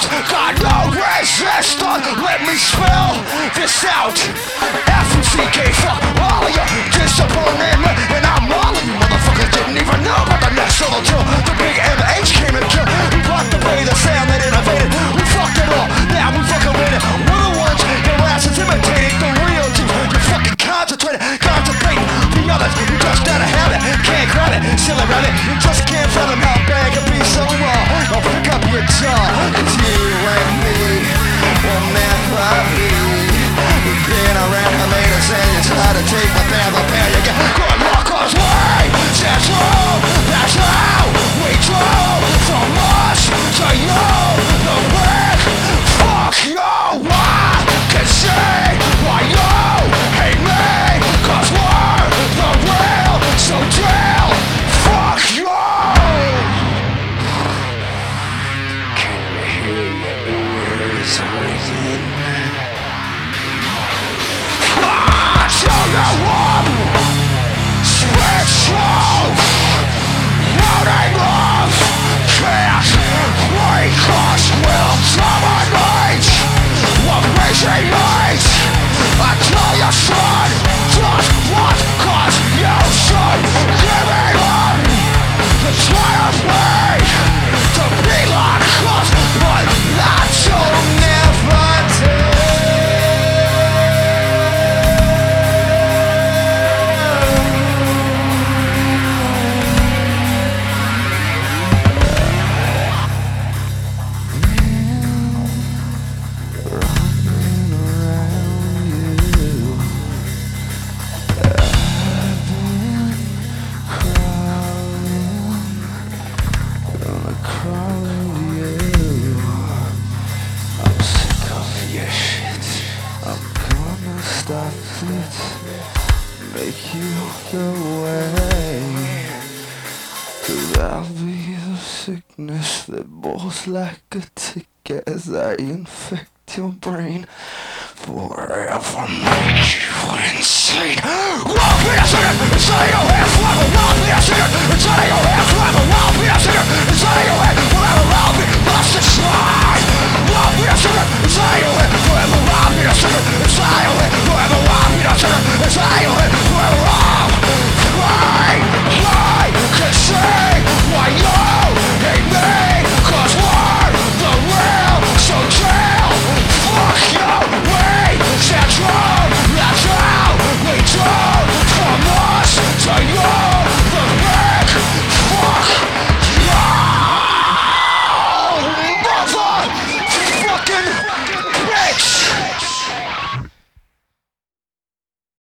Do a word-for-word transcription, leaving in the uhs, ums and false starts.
got no resistance. Let me spell this out. F U C K, fuck all of you disappointed me. And I'm all of you motherfuckers didn't even know about the next solo till the big M H came and killed. We blocked the way, the sound that innovated. We fucked it all, now we fucking with it. We're the ones, your ass is imitating the real team. You fucking concentrated, contemplating. The others, you just out of habit, can't grab it, still around it. You just can't fathom how bad it can be so raw. Now pick up your jaw, cause you and me will never be. We've been around the latest and you try to take my path up there. You get good luck cause we that's true, that's how we drove from us to you. The big fuck you, I can see why you hate me. Cause we're the real, so chill, fuck you. Can you hear your words rising? I tell you what, switch souls, loading off, can't wake us, will dominate what racing nights. I tell you son, just what cause you should give it up. The try of me to be like us, but that you'll never do. Stop it, make you go away. Cause I'll be the sickness that bores like a ticket as I infect your brain. Forever make you insane. Won't be a second inside your head forever. Won't be a second inside your head forever. Won't be a second inside